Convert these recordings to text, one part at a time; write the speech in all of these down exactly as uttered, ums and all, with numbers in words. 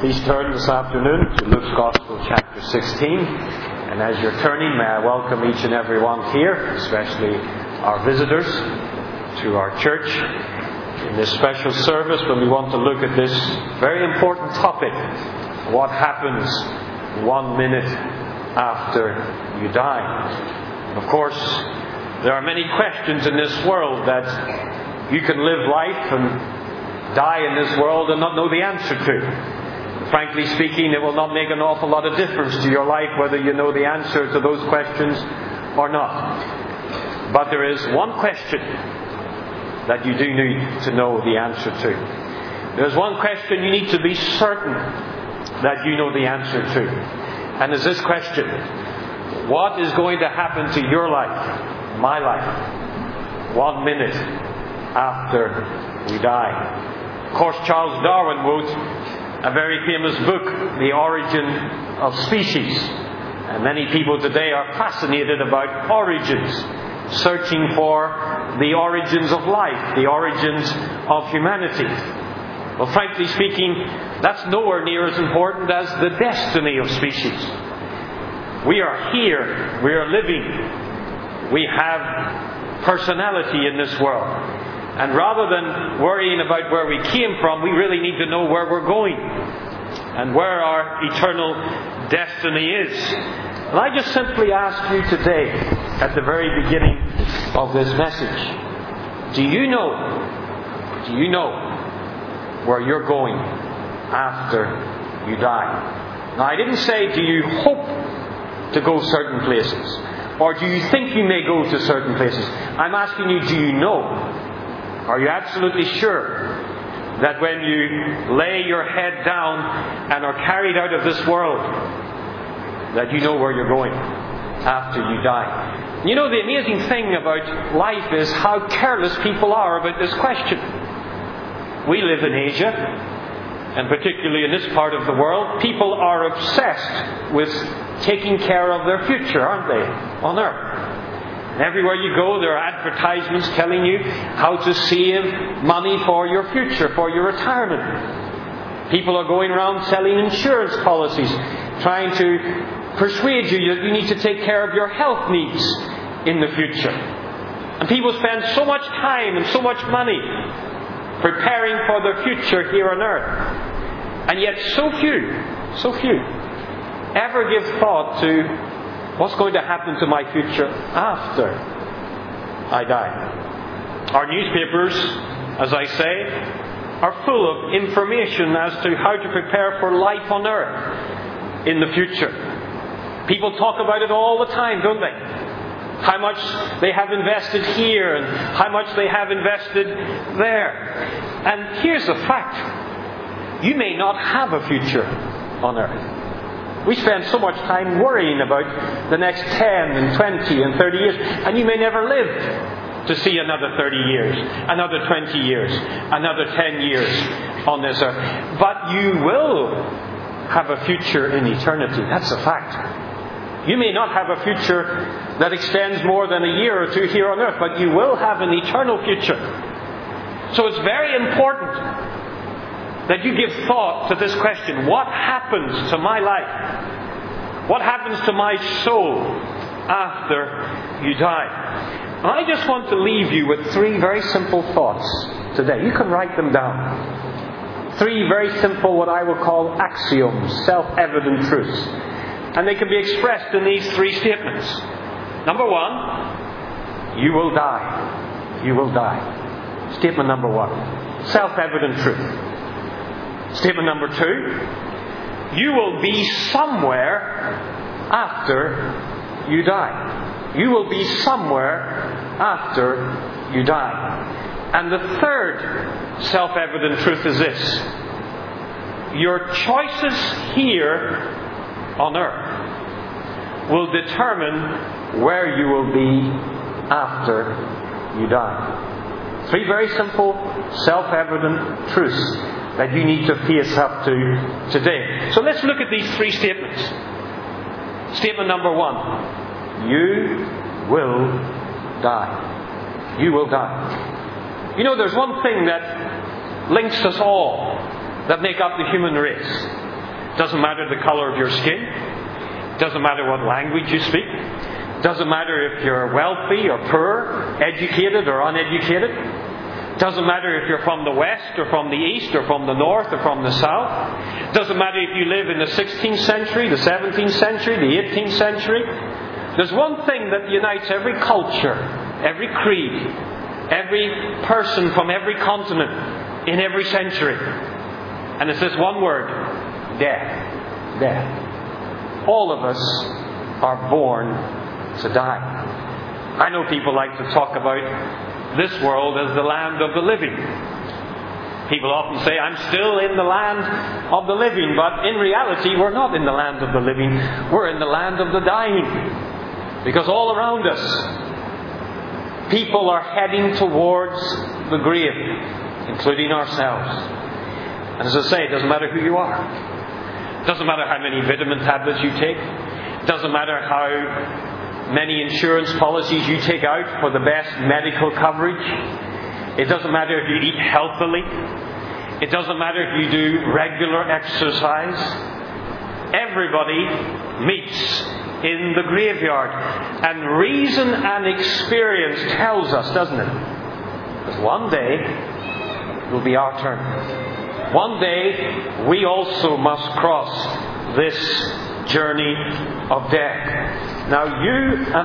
Please turn this afternoon to Luke's Gospel, chapter sixteen. And as you're turning, may I welcome each and every one here, especially our visitors, to our church in this special service when we want to look at this very important topic: what happens one minute after you die. Of course, there are many questions in this world that you can live life and die in this world and not know the answer to. Frankly speaking, it will not make an awful lot of difference to your life whether you know the answer to those questions or not. But there is one question that you do need to know the answer to. There's one question you need to be certain that you know the answer to. And it's this question: what is going to happen to your life, my life, one minute after we die? Of course, Charles Darwin wrote a very famous book, The Origin of Species. And many people today are fascinated about origins, searching for the origins of life, the origins of humanity. Well, frankly speaking, that's nowhere near as important as the destiny of species. We are here, we are living, we have personality in this world. And rather than worrying about where we came from, we really need to know where we're going and where our eternal destiny is. And I just simply ask you today, at the very beginning of this message, do you know, do you know where you're going after you die? Now, I didn't say, do you hope to go certain places? Or do you think you may go to certain places? I'm asking you, do you know? Are you absolutely sure that when you lay your head down and are carried out of this world, that you know where you're going after you die? You know, the amazing thing about life is how careless people are about this question. We live in Asia, and particularly in this part of the world, people are obsessed with taking care of their future, aren't they, on earth? Everywhere you go, there are advertisements telling you how to save money for your future, for your retirement. People are going around selling insurance policies, trying to persuade you that you need to take care of your health needs in the future. And people spend so much time and so much money preparing for their future here on earth. And yet so few, so few, ever give thought to what's going to happen to my future after I die. Our newspapers, as I say, are full of information as to how to prepare for life on earth in the future. People talk about it all the time, don't they? How much they have invested here and how much they have invested there. And here's the fact: you may not have a future on earth. We spend so much time worrying about the next ten and twenty and thirty years, and you may never live to see another thirty years, another twenty years, another ten years on this earth. But you will have a future in eternity. That's a fact. You may not have a future that extends more than a year or two here on earth, but you will have an eternal future. So it's very important that you give thought to this question: what happens to my life? What happens to my soul after you die? And I just want to leave you with three very simple thoughts today. You can write them down. Three very simple, what I will call axioms, self-evident truths. And they can be expressed in these three statements. Number one, you will die. You will die. Statement number one. Self-evident truth. Statement number two, you will be somewhere after you die. You will be somewhere after you die. And the third self-evident truth is this: your choices here on earth will determine where you will be after you die. Three very simple, self-evident truths that you need to face up to today. So let's look at these three statements. Statement number one: you will die. You will die. You know, there's one thing that links us all, that make up the human race. Doesn't matter the color of your skin. Doesn't matter what language you speak. Doesn't matter if you're wealthy or poor, educated or uneducated. Doesn't matter if you're from the west or from the east or from the north or from the south. Doesn't matter if you live in the sixteenth century, the seventeenth century, the eighteenth century. There's one thing that unites every culture, every creed, every person from every continent in every century. And it's this one word: death. Death. All of us are born to die. I know people like to talk about this world as the land of the living. People often say, I'm still in the land of the living, but in reality we're not in the land of the living, we're in the land of the dying. Because all around us, people are heading towards the grave, including ourselves. And as I say, it doesn't matter who you are. It doesn't matter how many vitamin tablets you take. It doesn't matter how many insurance policies you take out for the best medical coverage. It doesn't matter if you eat healthily. It doesn't matter if you do regular exercise. Everybody meets in the graveyard. And reason and experience tells us, doesn't it? That one day it will be our turn. One day we also must cross this journey of death. Now you and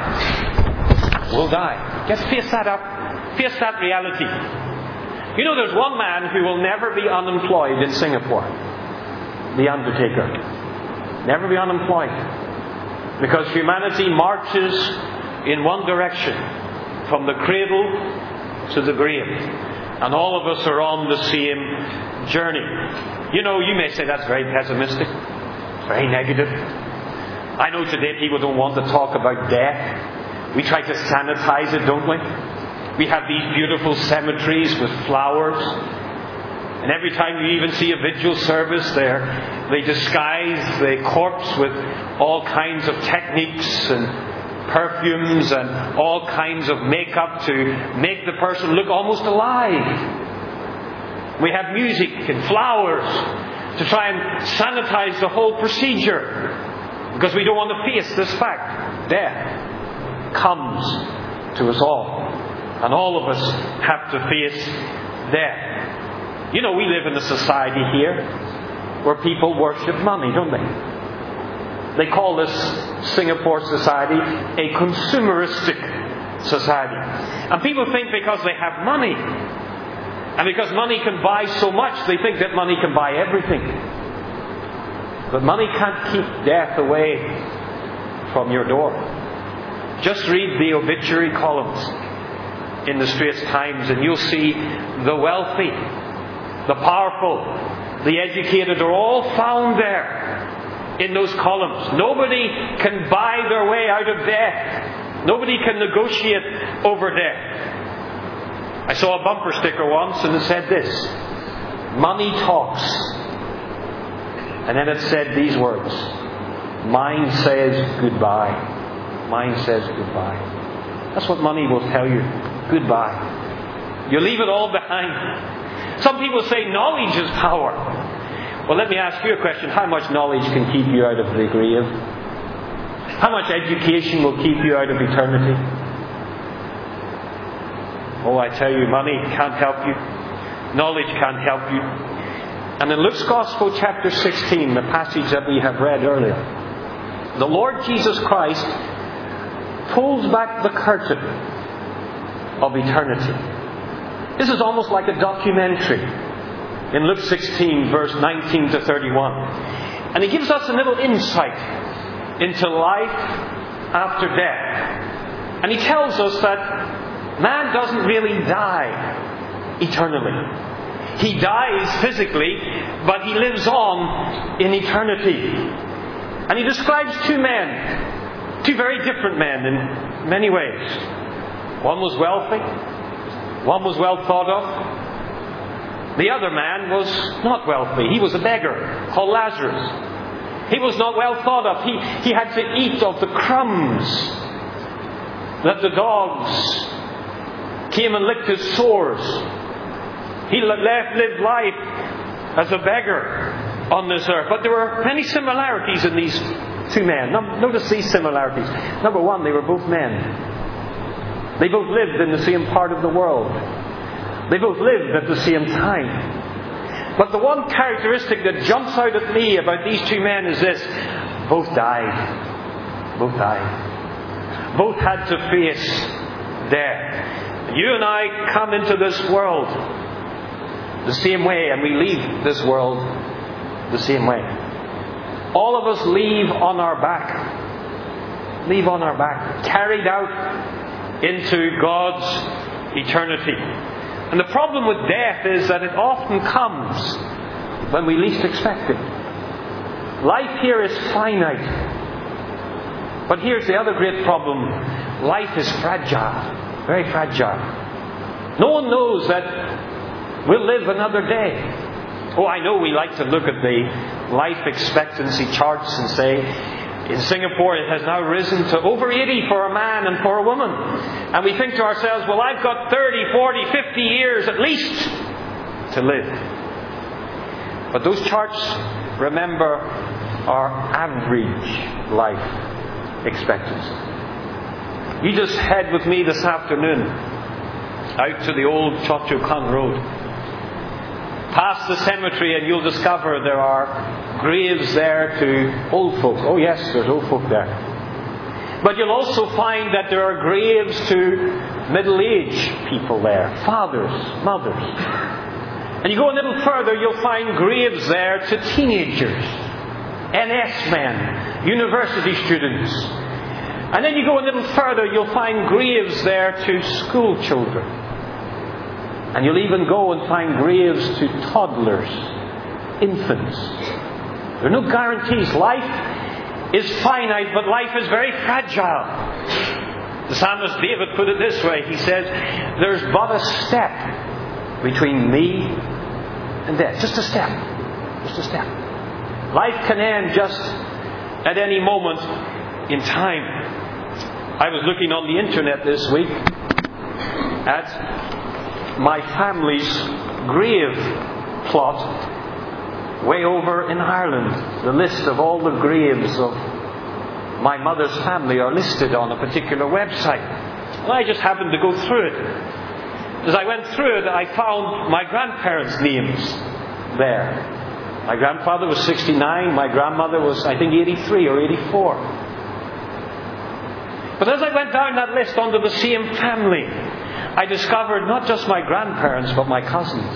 I will die. Just face that up. Face that reality. You know, there's one man who will never be unemployed in Singapore. The undertaker. Never be unemployed. Because humanity marches in one direction. From the cradle to the grave. And all of us are on the same journey. You know, you may say that's very pessimistic. Very negative. I know today people don't want to talk about death. We try to sanitize it, don't we? We have these beautiful cemeteries with flowers. And every time you even see a vigil service there, they disguise the corpse with all kinds of techniques and perfumes and all kinds of makeup to make the person look almost alive. We have music and flowers to try and sanitize the whole procedure. Because we don't want to face this fact. Death comes to us all. And all of us have to face death. You know, we live in a society here where people worship money, don't they? They call this Singapore society a consumeristic society. And people think because they have money, and because money can buy so much, they think that money can buy everything. But money can't keep death away from your door. Just read the obituary columns in the Straits Times and you'll see the wealthy, the powerful, the educated are all found there in those columns. Nobody can buy their way out of death. Nobody can negotiate over death. I saw a bumper sticker once and it said this: money talks. And then it said these words: mine says goodbye. Mine says goodbye. That's what money will tell you. Goodbye. You leave it all behind. Some people say knowledge is power. Well, let me ask you a question. How much knowledge can keep you out of the grave? How much education will keep you out of eternity? Oh, I tell you, money can't help you. Knowledge can't help you. And in Luke's Gospel, chapter sixteen, the passage that we have read earlier, the Lord Jesus Christ pulls back the curtain of eternity. This is almost like a documentary in Luke sixteen, verse nineteen to thirty-one. And he gives us a little insight into life after death. And he tells us that man doesn't really die eternally. He dies physically, but he lives on in eternity. And he describes two men, two very different men in many ways. One was wealthy, one was well thought of. The other man was not wealthy. He was a beggar called Lazarus. He was not well thought of. He, he had to eat of the crumbs that the dogs came and licked his sores. He left, lived life as a beggar. on this earth. But there were many similarities in these two men. Notice these similarities. Number one, they were both men. They both lived in the same part of the world. They both lived at the same time. But the one characteristic that jumps out at me about these two men is this: both died. Both died. Both had to face death. You and I come into this world the same way, and we leave this world the same way. All of us leave on our back. Leave on our back. Carried out into God's eternity. And the problem with death is that it often comes when we least expect it. Life here is finite. But here's the other great problem. Life is fragile. Very fragile. No one knows that we'll live another day. Oh, I know we like to look at the life expectancy charts and say, in Singapore it has now risen to over eighty for a man and for a woman. And we think to ourselves, well, I've got thirty, forty, fifty years at least to live. But those charts, remember, are average life expectancy. You just head with me this afternoon out to the old Cho Chu Kang Road. Past the cemetery, and you'll discover there are graves there to old folk. Oh yes, there's old folk there. But you'll also find that there are graves to middle-aged people there. Fathers, mothers. And you go a little further, you'll find graves there to teenagers, N S men, university students. And then you go a little further, you'll find graves there to school children. And you'll even go and find graves to toddlers, infants. There are no guarantees. Life is finite, but life is very fragile. The psalmist David put it this way. He says, there's but a step between me and death. Just a step. Just a step. Life can end just at any moment in time. I was looking on the internet this week at my family's grave plot way over in Ireland. The list of all the graves of my mother's family are listed on a particular website. And I just happened to go through it. As I went through it, I found my grandparents' names there. My grandfather was sixty-nine. My grandmother was, I think, eighty-three or eighty-four. But as I went down that list under the same family, I discovered not just my grandparents, but my cousins.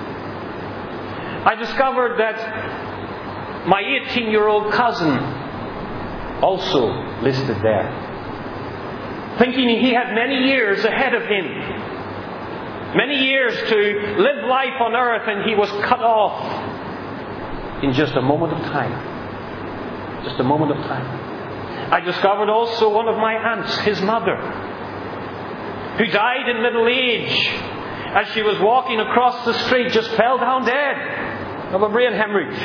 I discovered that my eighteen-year-old cousin also listed there. Thinking he had many years ahead of him. Many years to live life on earth, and he was cut off in just a moment of time. Just a moment of time. I discovered also one of my aunts, his mother, who died in middle age as she was walking across the street, just fell down dead of a brain hemorrhage.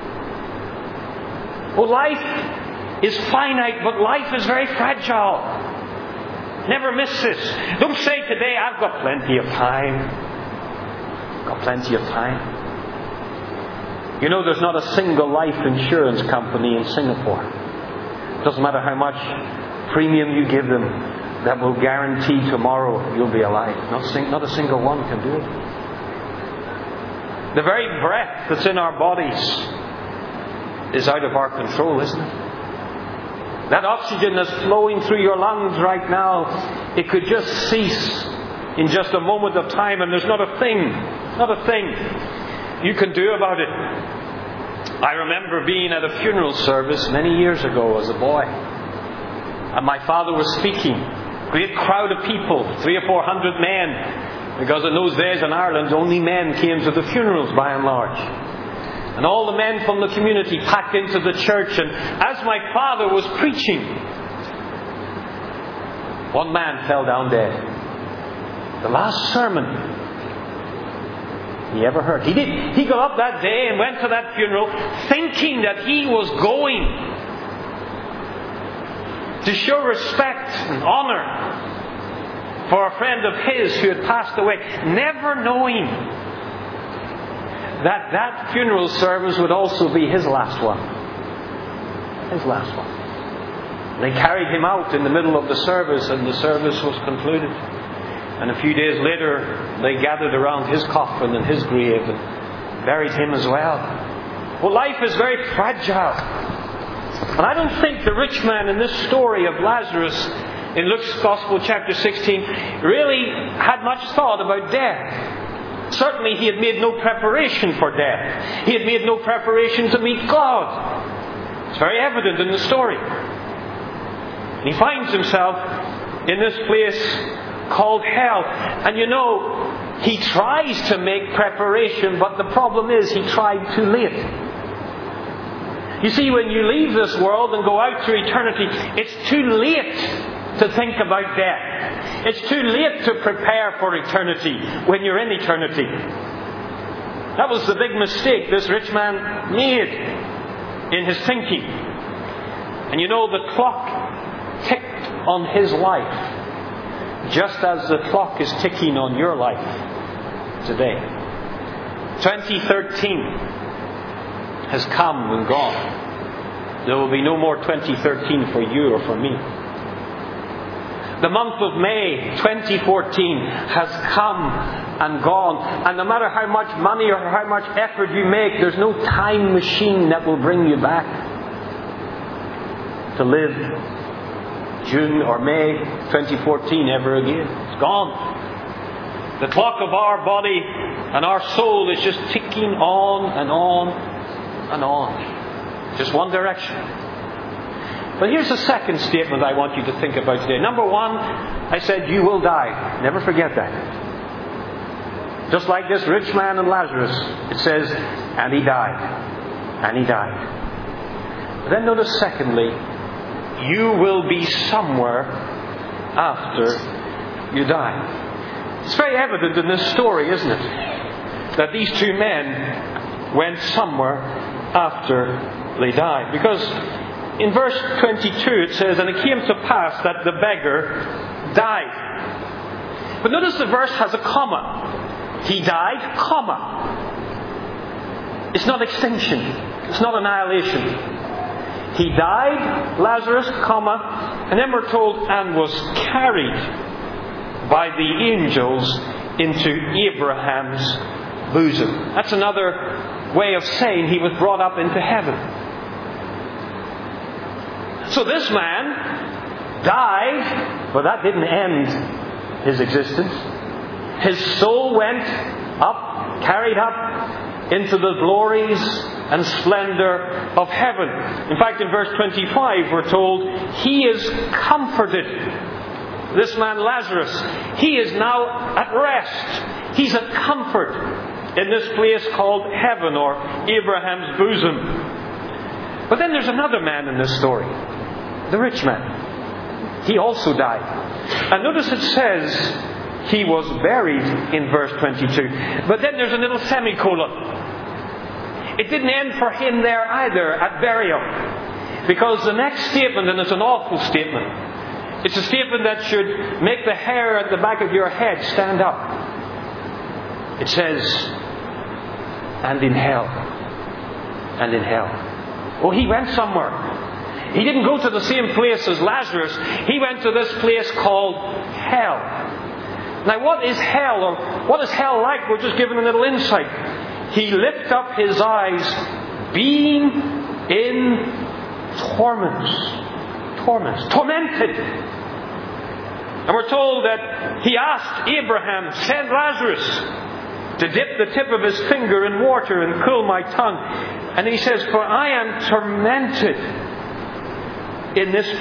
Well, life is finite, but life is very fragile. Never miss this. Don't say today, I've got plenty of time. Got plenty of time. You know, there's not a single life insurance company in Singapore. Doesn't matter how much premium you give them, that will guarantee tomorrow you'll be alive. Not, sing, not a single one can do it. The very breath that's in our bodies is out of our control, isn't it? That oxygen that's flowing through your lungs right now, it could just cease in just a moment of time, and there's not a thing, not a thing you can do about it. I remember being at a funeral service many years ago as a boy. And my father was speaking. Great crowd of people, three or four hundred men. Because in those days in Ireland, only men came to the funerals by and large. And all the men from the community packed into the church. And as my father was preaching, one man fell down dead. The last sermon he ever heard. He did. He got up that day and went to that funeral thinking that he was going to show respect and honour for a friend of his who had passed away, never knowing that that funeral service would also be his last one. His last one. They carried him out in the middle of the service, and the service was concluded. And a few days later, they gathered around his coffin and his grave and buried him as well. Well, life is very fragile. And I don't think the rich man in this story of Lazarus in Luke's Gospel chapter sixteen really had much thought about death. Certainly he had made no preparation for death. He had made no preparation to meet God. It's very evident in the story. He finds himself in this place called hell. And you know, he tries to make preparation, but the problem is he tried too late. You see, when you leave this world and go out to eternity, it's too late to think about death. It's too late to prepare for eternity when you're in eternity. That was the big mistake this rich man made in his thinking. And you know, the clock ticked on his life, just as the clock is ticking on your life today. twenty thirteen has come and gone. There will be no more twenty thirteen for you or for me. The month of May twenty fourteen has come and gone. And no matter how much money or how much effort you make, there's no time machine that will bring you back to live June or May twenty fourteen ever again. It's gone. The clock of our body and our soul is just ticking on and on and on. Just one direction. But here's the second statement I want you to think about today. Number one, I said you will die. Never forget that. Just like this rich man and Lazarus, it says, and he died. And he died. But then notice secondly, you will be somewhere after you die. It's very evident in this story, isn't it? That these two men went somewhere after they died. Because in verse twenty-two it says, and it came to pass that the beggar died. But notice the verse has a comma. He died, comma. It's not extinction. It's not annihilation. He died, Lazarus, comma, and then we're told, and was carried by the angels into Abraham's bosom. That's another way of saying he was brought up into heaven. So this man died, but that didn't end his existence. His soul went up, carried up into the glories and splendor of heaven. In fact, in verse twenty-five we're told, he is comforted. This man Lazarus, he is now at rest. He's at comfort in this place called heaven, or Abraham's bosom. But then there's another man in this story, the rich man. He also died. And notice it says he was buried in verse twenty-two. But then there's a little semicolon. It didn't end for him there either, at burial. Because the next statement, and it's an awful statement, it's a statement that should make the hair at the back of your head stand up. It says, and in hell. And in hell. Oh, he went somewhere. He didn't go to the same place as Lazarus. He went to this place called hell. Now, what is hell, or what is hell like? We're just given a little insight. He lifted up his eyes, being in torments. Torments. Tormented. And we're told that he asked Abraham, send Lazarus to dip the tip of his finger in water and cool my tongue. And he says, for I am tormented in this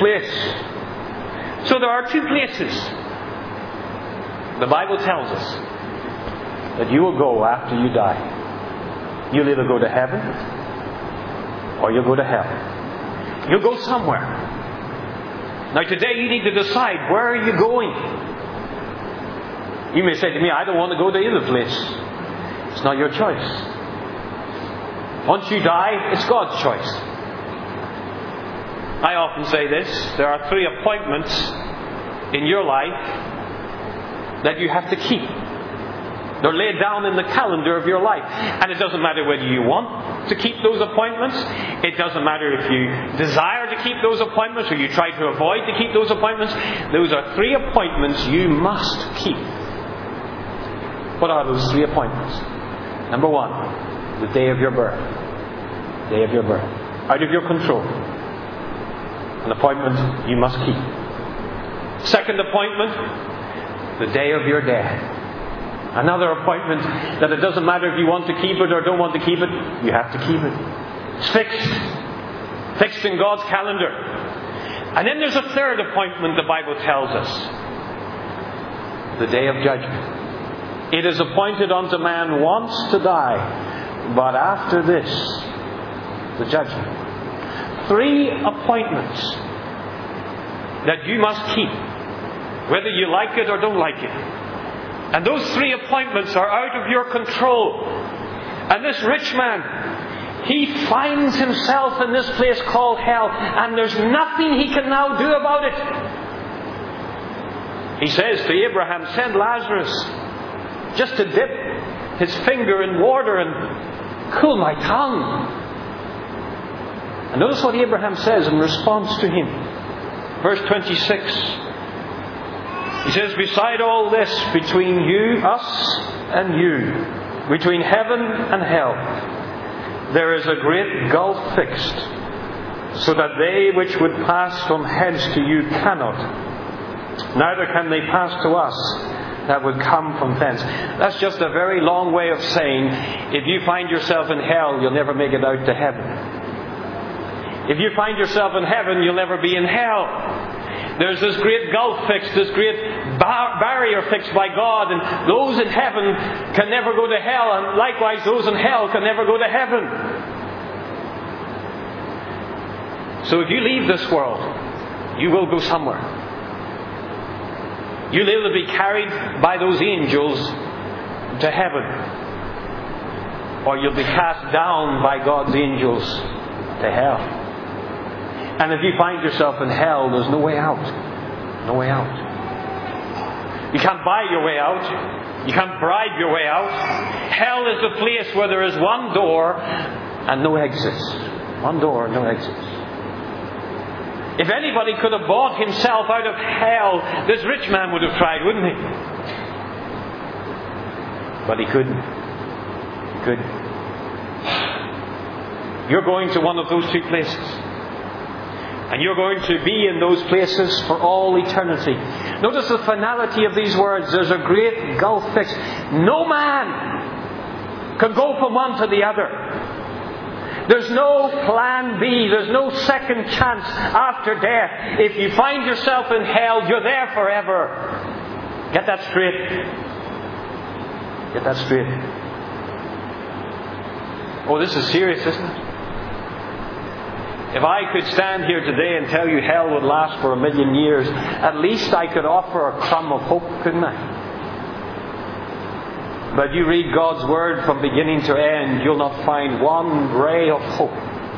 place. So there are two places. The Bible tells us that you will go after you die. You'll either go to heaven or you'll go to hell. You'll go somewhere. Now today you need to decide, where are you going? You may say to me, I don't want to go to either place. It's not your choice. Once you die, it's God's choice. I often say this, there are three appointments in your life that you have to keep. They're laid down in the calendar of your life. And it doesn't matter whether you want to keep those appointments. It doesn't matter if you desire to keep those appointments or you try to avoid to keep those appointments. Those are three appointments you must keep. What are those three appointments? Number one, the day of your birth. Day of your birth. Out of your control. An appointment you must keep. Second appointment, the day of your death. Another appointment that it doesn't matter if you want to keep it or don't want to keep it, you have to keep it. It's fixed. Fixed in God's calendar. And then there's a third appointment the Bible tells us. The day of judgment. It is appointed unto man once to die, but after this, the judgment. Three appointments that you must keep, whether you like it or don't like it. And those three appointments are out of your control. And this rich man, he finds himself in this place called hell, and there's nothing he can now do about it. He says to Abraham, send Lazarus just to dip his finger in water and cool my tongue. And notice what Abraham says in response to him. Verse twenty-six. He says, beside all this, between you, us and you, between heaven and hell, there is a great gulf fixed, so that they which would pass from hence to you cannot, neither can they pass to us that would come from thence. That's just a very long way of saying, if you find yourself in hell, you'll never make it out to heaven. If you find yourself in heaven, you'll never be in hell. There's this great gulf fixed, this great bar- barrier fixed by God, and those in heaven can never go to hell, and likewise those in hell can never go to heaven. So if you leave this world, you will go somewhere. You'll either be carried by those angels to heaven, or you'll be cast down by God's angels to hell. And if you find yourself in hell, there's no way out. No way out. You can't buy your way out. You can't bribe your way out. Hell is the place where there is one door and no exits. One door and no exits. If anybody could have bought himself out of hell, this rich man would have tried, wouldn't he? But he couldn't. He couldn't. You're going to one of those two places. And you're going to be in those places for all eternity. Notice the finality of these words. There's a great gulf fixed. No man can go from one to the other. There's no plan B. There's no second chance after death. If you find yourself in hell, you're there forever. Get that straight. Get that straight. Oh, this is serious, isn't it? If I could stand here today and tell you hell would last for a million years, at least I could offer a crumb of hope, couldn't I? But you read God's Word from beginning to end, you'll not find one ray of hope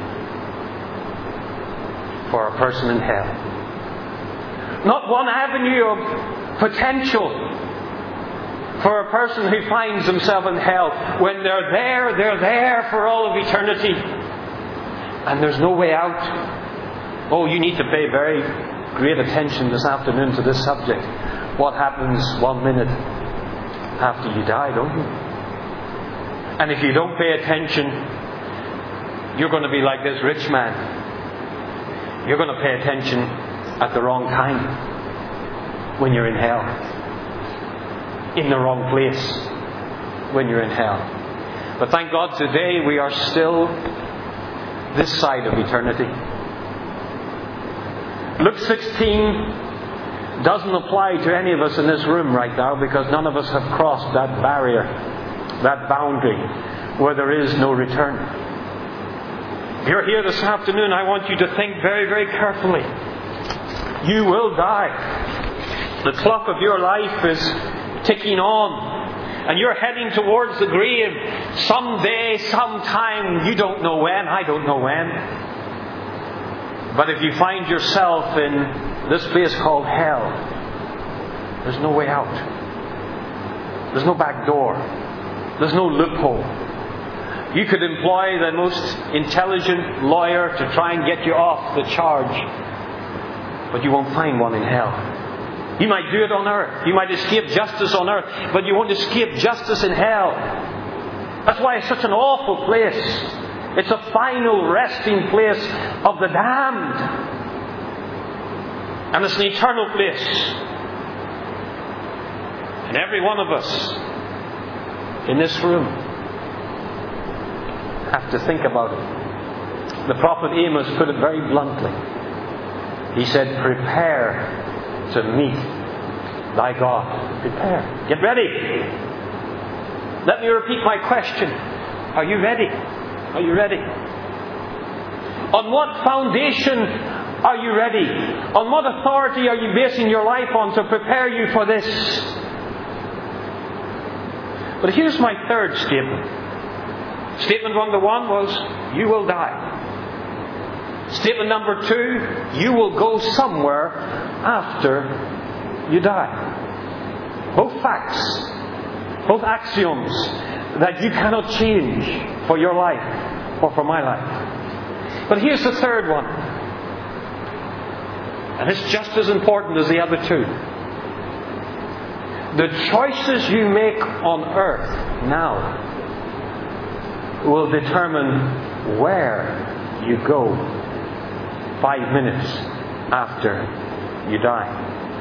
for a person in hell. Not one avenue of potential for a person who finds himself in hell. When they're there, they're there for all of eternity. And there's no way out. Oh, you need to pay very great attention this afternoon to this subject. What happens one minute after you die, don't you? And if you don't pay attention, you're going to be like this rich man. You're going to pay attention at the wrong time when you're in hell. In the wrong place when you're in hell. But thank God today we are still this side of eternity. Luke sixteen doesn't apply to any of us in this room right now, because none of us have crossed that barrier, that boundary where there is no return. If you're here this afternoon, I want you to think very, very carefully. You will die. The clock of your life is ticking on. And you're heading towards the grave someday, sometime. You don't know when. I don't know when. But if you find yourself in this place called hell, there's no way out. There's no back door. There's no loophole. You could employ the most intelligent lawyer to try and get you off the charge, but you won't find one in hell. You might do it on earth. You might escape justice on earth, but you won't escape justice in hell. That's why it's such an awful place. It's a final resting place of the damned. And it's an eternal place. And every one of us in this room have to think about it. The prophet Amos put it very bluntly. He said, prepare to meet thy God. Prepare. Get ready. Let me repeat my question. Are you ready? Are you ready? On what foundation are you ready? On what authority are you basing your life on to prepare you for this? But here's my third statement. Statement number one was, you will die. Statement number two, you will go somewhere after you die. Both facts, both axioms that you cannot change for your life or for my life. But here's the third one. And it's just as important as the other two. The choices you make on earth now will determine where you go five minutes after you die.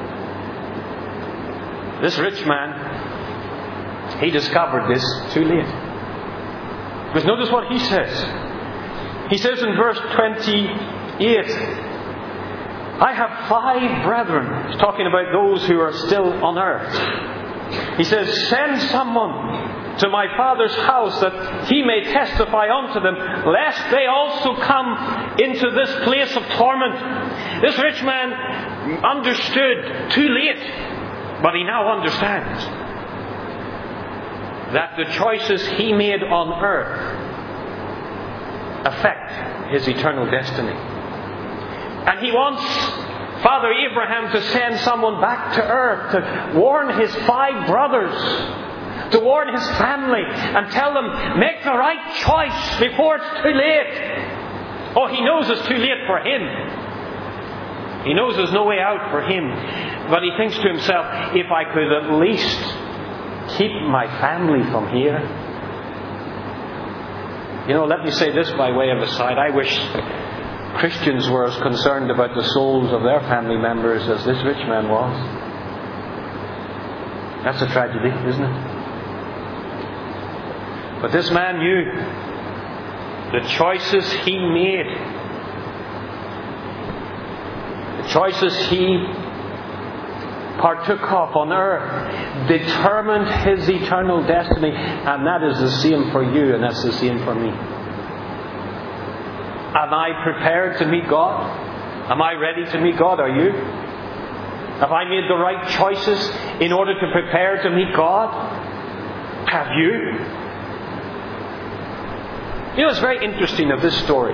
This rich man, he discovered this too late. Because notice what he says. He says in verse twenty-eight, I have five brethren. He's talking about those who are still on earth. He says, send someone to my father's house that he may testify unto them, lest they also come into this place of torment. This rich man understood too late, but he now understands that the choices he made on earth affect his eternal destiny. And he wants Father Abraham to send someone back to earth to warn his five brothers, to warn his family, and tell them, make the right choice before it's too late. Oh, he knows it's too late for him. He knows there's no way out for him. But he thinks to himself, if I could at least keep my family from here. You know, let me say this by way of aside. I wish Christians were as concerned about the souls of their family members as this rich man was. That's a tragedy, isn't it? But this man knew the choices he made, the choices he partook of on earth, determined his eternal destiny, and that is the same for you, and that's the same for me. Am I prepared to meet God? Am I ready to meet God? Are you? Have I made the right choices in order to prepare to meet God? Have you? You know, it's very interesting of this story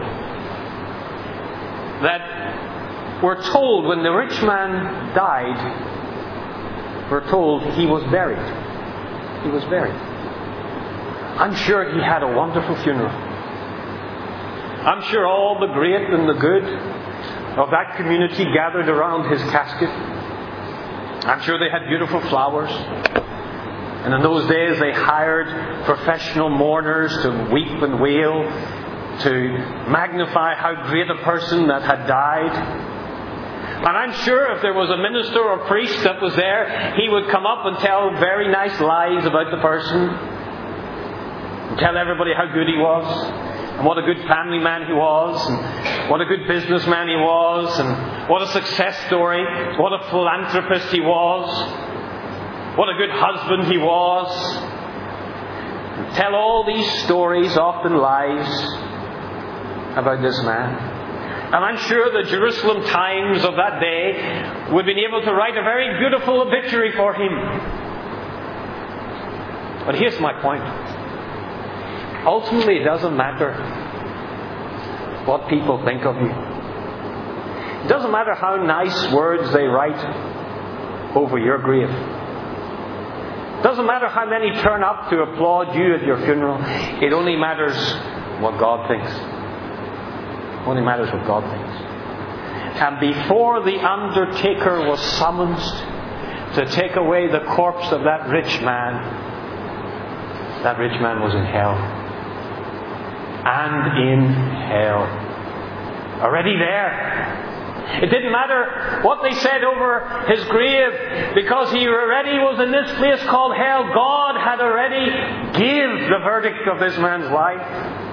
that we're told when the rich man died, we're told he was buried. He was buried. I'm sure he had a wonderful funeral. I'm sure all the great and the good of that community gathered around his casket. I'm sure they had beautiful flowers. And in those days they hired professional mourners to weep and wail, to magnify how great a person that had died. And I'm sure if there was a minister or priest that was there, he would come up and tell very nice lies about the person. And tell everybody how good he was. And what a good family man he was, and what a good businessman he was, and what a success story, what a philanthropist he was, what a good husband he was. And tell all these stories, often lies, about this man. And I'm sure the Jerusalem Times of that day would have been able to write a very beautiful obituary for him. But here's my point. Ultimately, it doesn't matter what people think of you. It doesn't matter how nice words they write over your grave. Doesn't matter how many turn up to applaud you at your funeral. It only matters what God thinks. It only matters what God thinks. And before the undertaker was summoned to take away the corpse of that rich man, that rich man was in hell. And in hell. Already there. It didn't matter what they said over his grave, because he already was in this place called hell. God had already given the verdict of this man's life.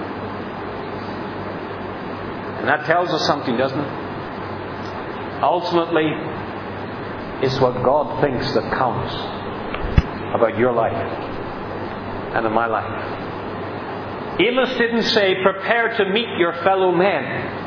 And that tells us something, doesn't it? Ultimately, it's what God thinks that counts about your life and in my life. Amos didn't say, prepare to meet your fellow men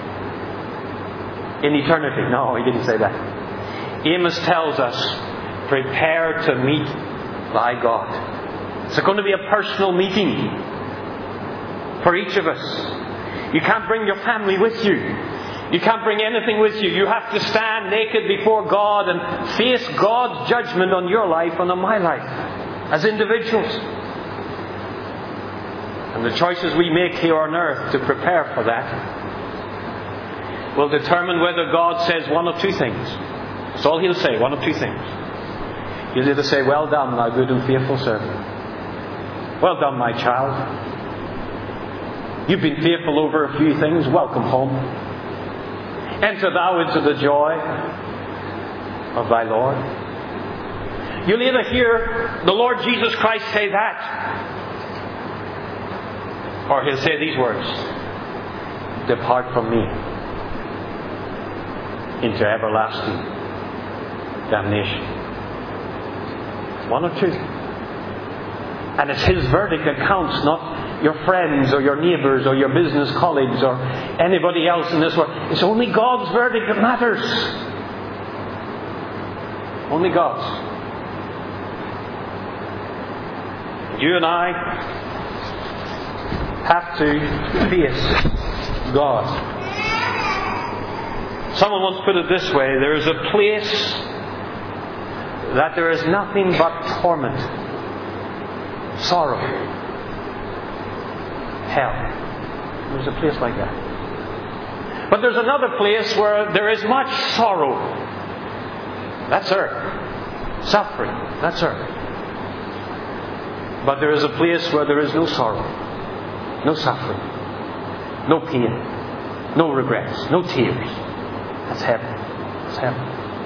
in eternity. No, he didn't say that. Amos tells us, prepare to meet thy God. It's going to be a personal meeting for each of us. You can't bring your family with you. You can't bring anything with you. You have to stand naked before God and face God's judgment on your life and on my life as individuals. And the choices we make here on earth to prepare for that will determine whether God says one of two things. That's all He'll say, one of two things. He'll either say, well done, thou good and faithful servant. Well done, my child. You've been faithful over a few things. Welcome home. Enter thou into the joy of thy Lord. You'll either hear the Lord Jesus Christ say that, or He'll say these words, depart from me into everlasting damnation. One or two. And it's His verdict that counts, not your friends or your neighbours or your business colleagues or anybody else in this world. It's only God's verdict that matters. Only God's. You and I have to face God. Someone once put it this way, there is a place that there is nothing but torment, sorrow, hell. There's a place like that. But there's another place where there is much sorrow. That's earth. Suffering. That's earth. But there is a place where there is no sorrow, no suffering, no pain, no regrets, no tears. That's heaven. That's heaven.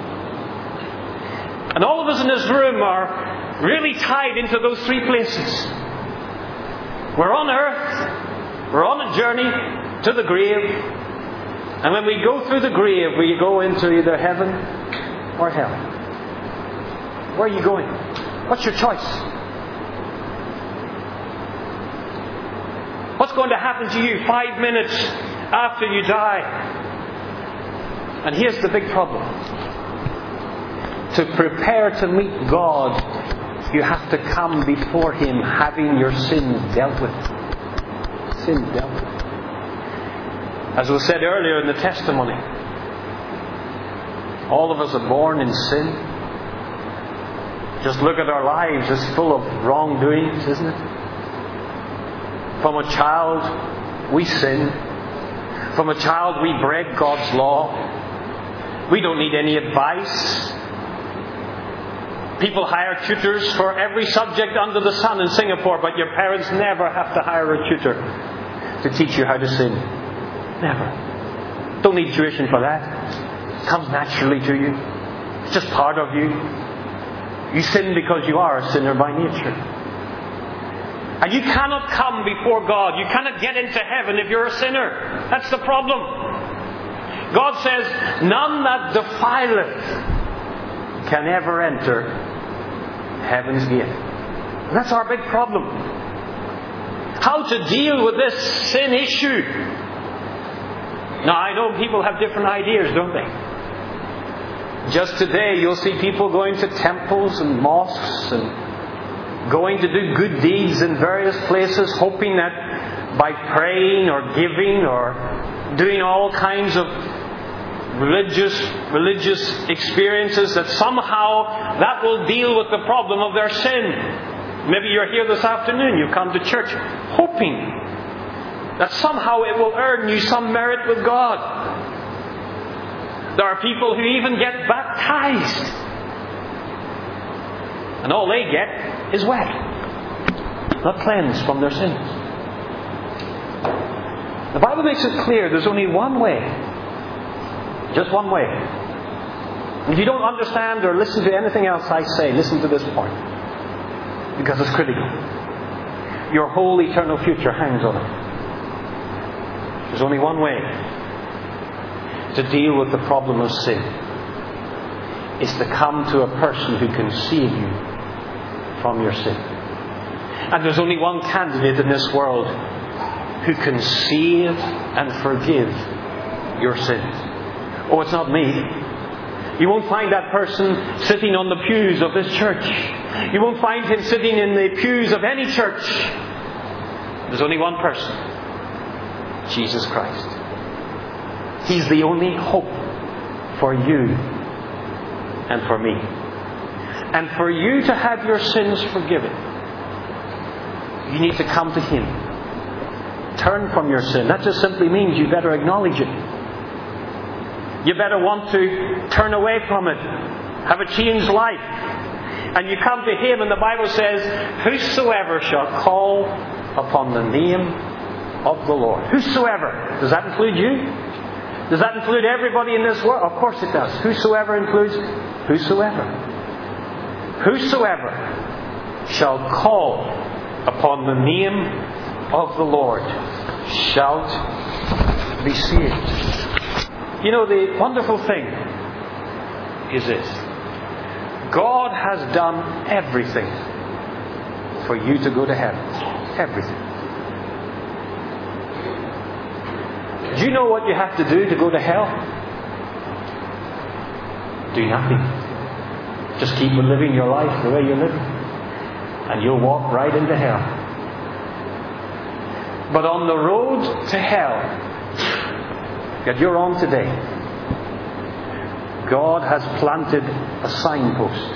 And all of us in this room are really tied into those three places. We're on earth. We're on a journey to the grave. And when we go through the grave, we go into either heaven or hell. Where are you going? What's your choice? What's going to happen to you five minutes after you die? And here's the big problem. To prepare to meet God, you have to come before Him having your sins dealt with. Sin dealt with. As was said earlier in the testimony, all of us are born in sin. Just look at our lives, it's full of wrongdoings, isn't it? From a child, we sin. From a child, we break God's law. We don't need any advice. People hire tutors for every subject under the sun in Singapore, but your parents never have to hire a tutor to teach you how to sin. Never. Don't need tuition for that. It comes naturally to you. It's just part of you. You sin because you are a sinner by nature. And you cannot come before God. You cannot get into heaven if you're a sinner. That's the problem. God says, none that defileth can ever enter heaven's gate. And that's our big problem. How to deal with this sin issue. Now, I know people have different ideas, don't they? Just today, you'll see people going to temples and mosques and going to do good deeds in various places, hoping that by praying or giving or doing all kinds of religious religious experiences, that somehow that will deal with the problem of their sin. Maybe you're here this afternoon, you come to church hoping that somehow it will earn you some merit with God. There are people who even get baptized, and all they get is wet, not cleansed from their sins. The Bible makes it clear there's only one way. Just one way. If you don't understand or listen to anything else I say, listen to this point, because it's critical. Your whole eternal future hangs on it. There's only one way to deal with the problem of sin. Is to come to a person who can save you from your sin. And there's only one candidate in this world who can save and forgive your sins. Oh, it's not me. You won't find that person sitting on the pews of this church. You won't find him sitting in the pews of any church. There's only one person. Jesus Christ. He's the only hope for you and for me. And for you to have your sins forgiven, you need to come to Him. Turn from your sin. That just simply means you better acknowledge it. You better want to turn away from it. Have a changed life. And you come to Him, and the Bible says, whosoever shall call upon the name of the Lord. Whosoever. Does that include you? Does that include everybody in this world? Of course it does. Whosoever includes whosoever. Whosoever shall call upon the name of the Lord shall be saved. You know, the wonderful thing is this. God has done everything for you to go to heaven. Everything. Do you know what you have to do to go to hell? Do nothing. Just keep living your life the way you're living, and you'll walk right into hell. But on the road to hell that you're on today, God has planted a signpost,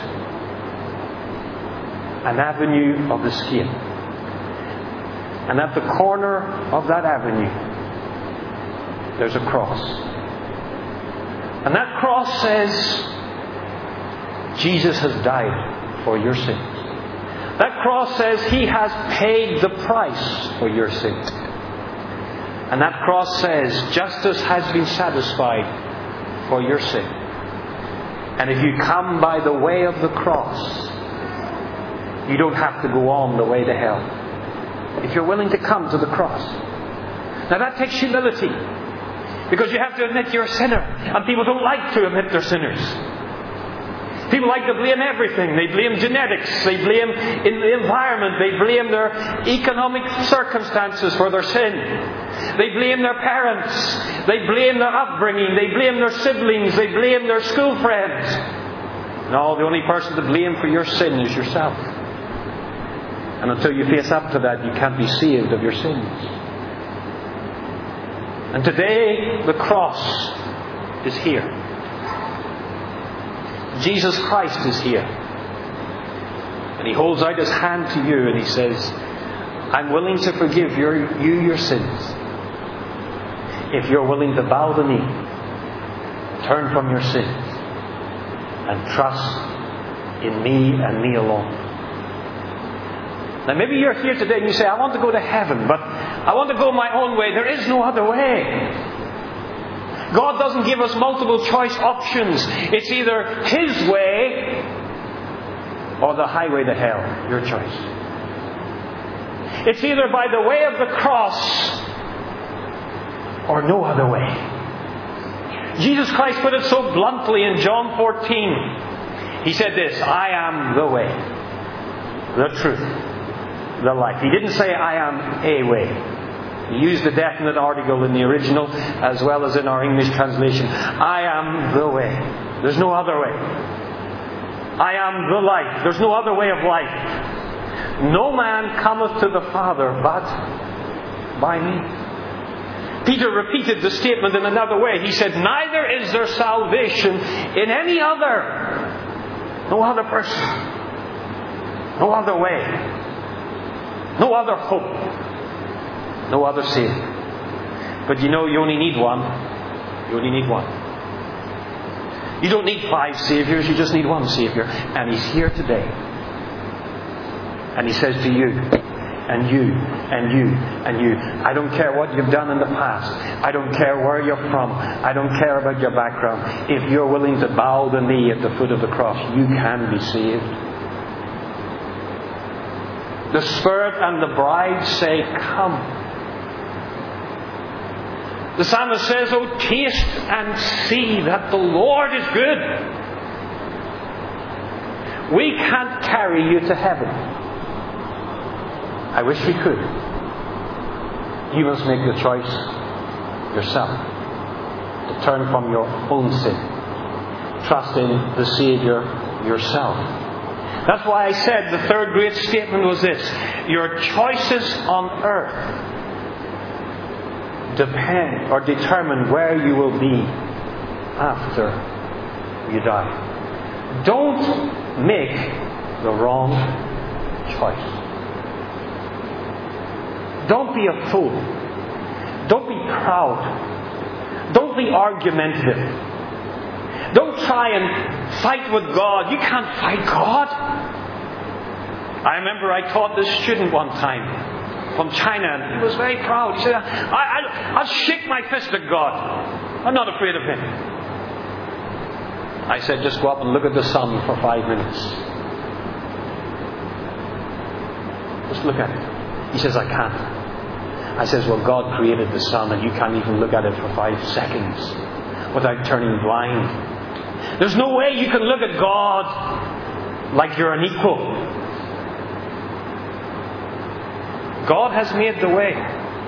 an avenue of escape. And at the corner of that avenue, there's a cross. And that cross says, Jesus has died for your sins. That cross says He has paid the price for your sins. And that cross says justice has been satisfied for your sin. And if you come by the way of the cross, you don't have to go on the way to hell. If you're willing to come to the cross. Now that takes humility. Because you have to admit you're a sinner. And people don't like to admit they're sinners. People like to blame everything. They blame genetics. They blame in the environment. They blame their economic circumstances for their sin. They blame their parents. They blame their upbringing. They blame their siblings. They blame their school friends. No, the only person to blame for your sin is yourself. And until you face up to that, you can't be saved of your sins. And today, the cross is here. Jesus Christ is here. And He holds out His hand to you and He says, I'm willing to forgive your, you your sins. If you're willing to bow the knee, turn from your sins, and trust in me and me alone. Now maybe you're here today and you say, I want to go to heaven, but I want to go my own way. There is no other way. God doesn't give us multiple choice options. It's either His way or the highway to hell. Your choice. It's either by the way of the cross or no other way. Jesus Christ put it so bluntly in John fourteen. He said this, I am the way, the truth, the life. He didn't say I am a way. He used a definite article in the original as well as in our English translation. I am the way. There's no other way. I am the life. There's no other way of life. No man cometh to the Father but by me. Peter repeated the statement in another way. He said, neither is there salvation in any other. No other person. No other way. No other hope. No other Savior. But you know, you only need one. You only need one. You don't need five Saviors. You just need one Savior. And He's here today. And He says to you, and you, and you, and you, I don't care what you've done in the past. I don't care where you're from. I don't care about your background. If you're willing to bow the knee at the foot of the cross, you can be saved. The Spirit and the bride say, come. The psalmist says, oh, taste and see that the Lord is good. We can't carry you to heaven. I wish we could. You must make the choice yourself to turn from your own sin. Trust in the Saviour yourself. That's why I said the third great statement was this. Your choices on earth depend or determine where you will be after you die. Don't make the wrong choice. Don't be a fool. Don't be proud. Don't be argumentative. Don't try and fight with God. You can't fight God. I remember I taught this student one time from China, and he was very proud. He said, I, I, I'll shake my fist at God. I'm not afraid of Him. I said, just go up and look at the sun for five minutes. Just look at it. He says, I can't. I says, well, God created the sun and you can't even look at it for five seconds without turning blind. There's no way you can look at God like you're an equal. God has made the way.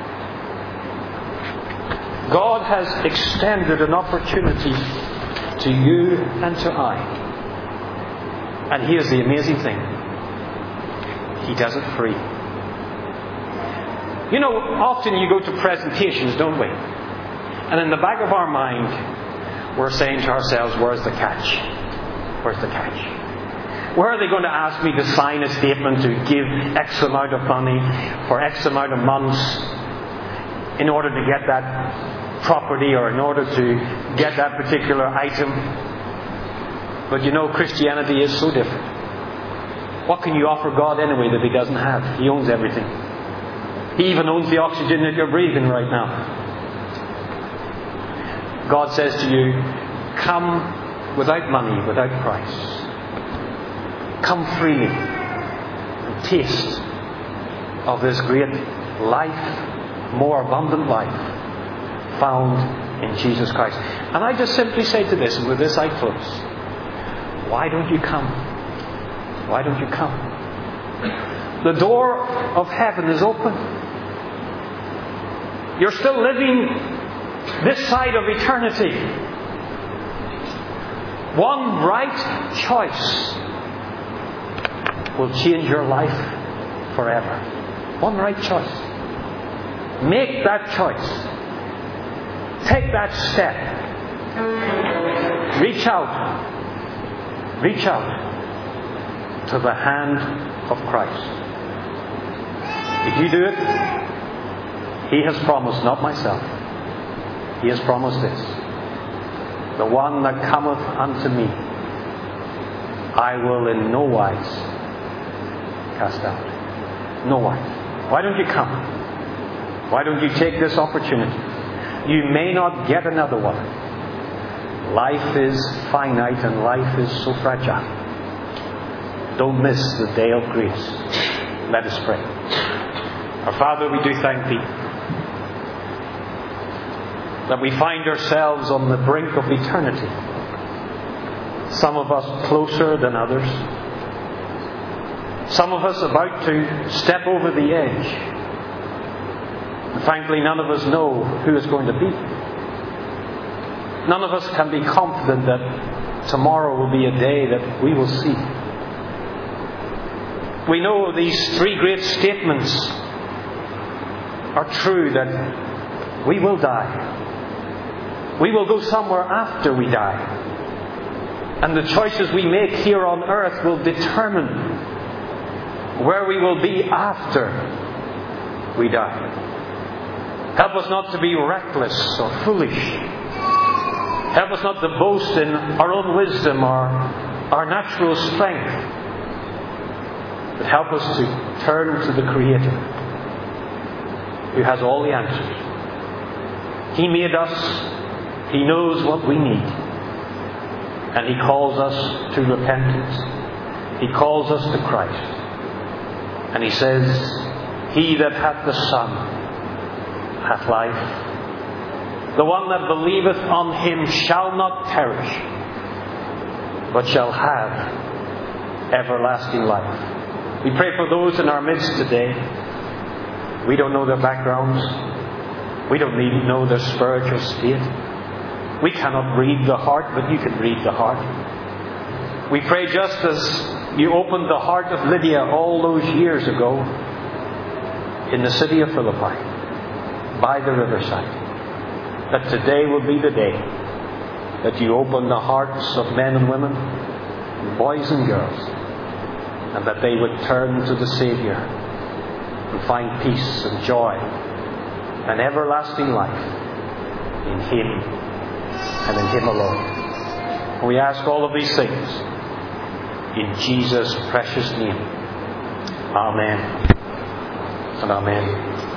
God has extended an opportunity to you and to I. And here's the amazing thing. He does it free. You know, often you go to presentations, don't we? And in the back of our mind, we're saying to ourselves, where's the catch? Where's the catch? Where are they going to ask me to sign a statement to give X amount of money for X amount of months in order to get that property or in order to get that particular item? But you know, Christianity is so different. What can you offer God anyway that He doesn't have? He owns everything. He even owns the oxygen that you're breathing right now. God says to you, come without money, without price. Come freely and taste of this great life, more abundant life found in Jesus Christ. And I just simply say to this, and with this I close, why don't you come? Why don't you come? The door of heaven is open. You're still living this side of eternity. One right choice will change your life forever. One right choice. Make that choice. Take that step. Reach out. Reach out to the hand of Christ. If you do it, He has promised, not myself, He has promised this. The one that cometh unto me, I will in no wise cast out. No wise. Why don't you come? Why don't you take this opportunity? You may not get another one. Life is finite and life is so fragile. Don't miss the day of grace. Let us pray. Our Father, we do thank Thee that we find ourselves on the brink of eternity. Some of us closer than others. Some of us about to step over the edge. And frankly, none of us know who it's going to be. None of us can be confident that tomorrow will be a day that we will see. We know these three great statements are true, that We will die. We will go somewhere after we die. And the choices we make here on earth will determine where we will be after we die. Help us not to be reckless or foolish. Help us not to boast in our own wisdom or our natural strength. But help us to turn to the Creator, who has all the answers. He made us. He knows what we need. And He calls us to repentance. He calls us to Christ. And He says, He that hath the Son hath life. The one that believeth on Him shall not perish, but shall have everlasting life. We pray for those in our midst today. We don't know their backgrounds. We don't even know their spiritual state. We cannot read the heart, but You can read the heart. We pray just as You opened the heart of Lydia all those years ago in the city of Philippi, by the riverside, that today will be the day that You open the hearts of men and women, boys and girls, and that they would turn to the Saviour and find peace and joy and everlasting life in Him and in Him alone. And we ask all of these things in Jesus' precious name. Amen and amen.